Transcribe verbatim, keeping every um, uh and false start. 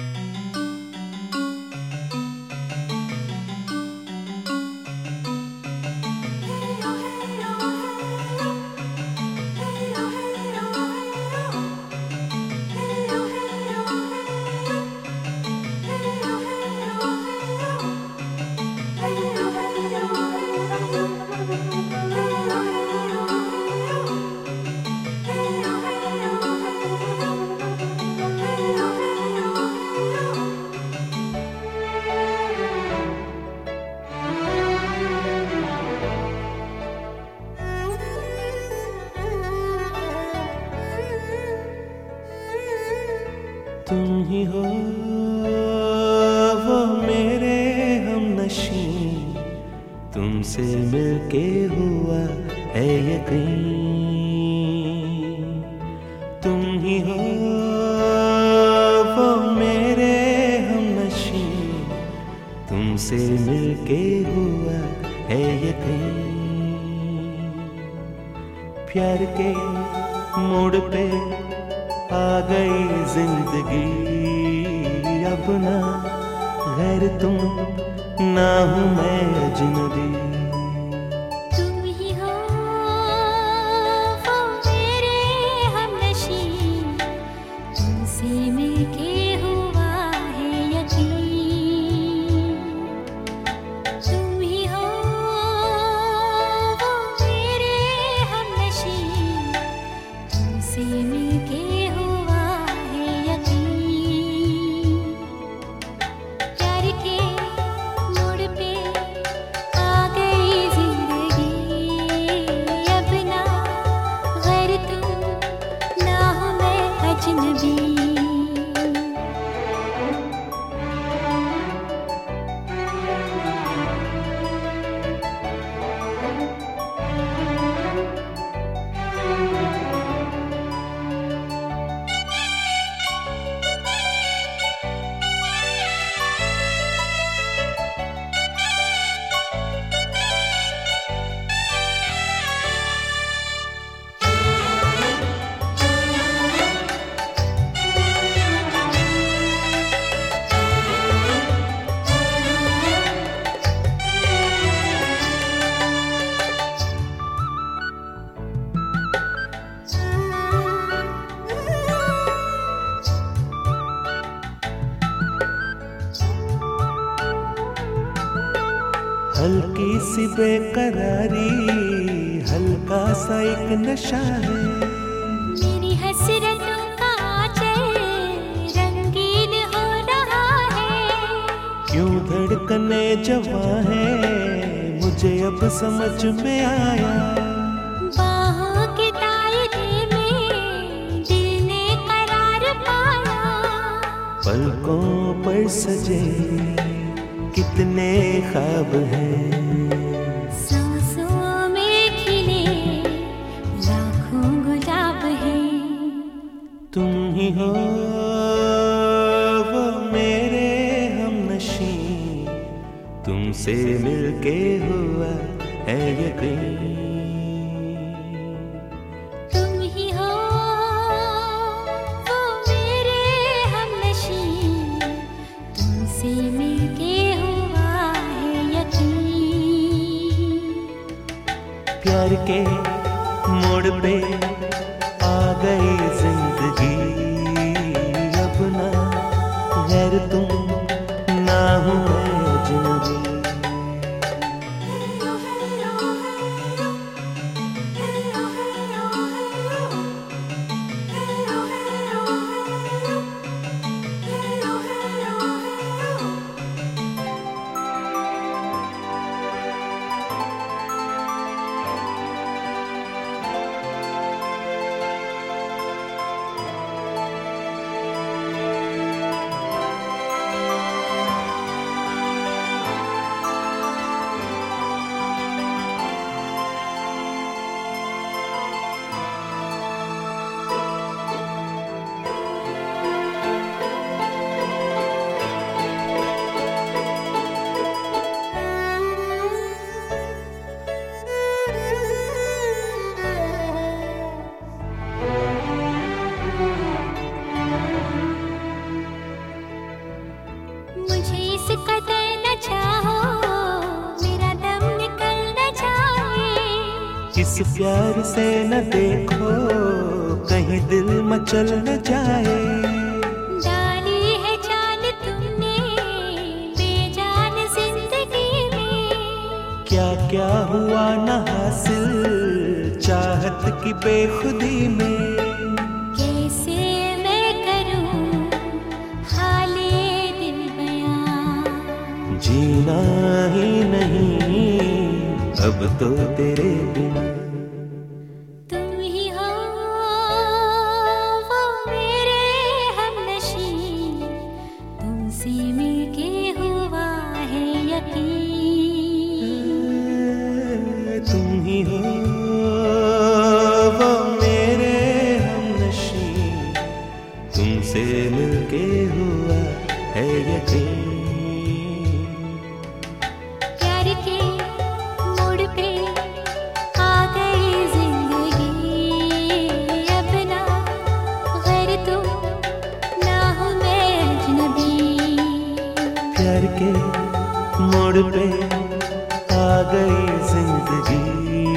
तुम ही हो वो मेरे हमनशी, तुमसे मिलके हुआ है यकीन। तुम ही हो वो मेरे हमनशी, तुमसे मिलके हुआ है यकीन। प्यार के मोड़ पे आ गई जिंदगी, अब ना गैर तुम ना हूँ मैं अजनबी। तुम ही हो वो मेरे हमनशी, तुमसे मिलके हुआ है यकीन। तुम ही हो वो मेरे हमनशी, तुमसे मिलके हल्की सी बेकरारी, हल्का सा एक नशा है। मेरी हसरतों का आंचल रंगीन हो रहा है। क्यों धड़कने जवां है, मुझे अब समझ में आया। बाहों के दायरे में दिल ने करार पाया। पलकों पर सजे कितने ख्वाब हैं, सांसों में खिले लाखों गुलाब हैं। तुम ही हो वो मेरे हमनशी, तुमसे मिलके हुआ है यकीन। तुम ही हो वो मेरे हमनशी, तुमसे मिलके प्यार के मोड़ पे आ गई जिंदगी, अब ना गैर तुम ना हूँ मैं अजनबी। मुझे इस कदर न चाहो, मेरा दम निकल न जाए। इस प्यार से न देखो, कहीं दिल मचल न जाए। डाली है जान तुमने बेजान जिंदगी में। क्या क्या हुआ न हासिल चाहत की बेखुदी में। कैसे मैं करूं हाले दिल बयां, जीना ही नहीं अब तो तेरे बिना। तुम ही हो वो मेरे हमनशी, तुमसे मिलके हुआ है यकीन। तुम ही हो वो मेरे हमनशी, तुमसे मिलके हुआ है यकीन। प्यार के मोड़ पे आ गई जिंदगी, अब ना गैर तुम ना हो मैं अजनबी। प्यार के मोड़ पे आ गई जिंदगी,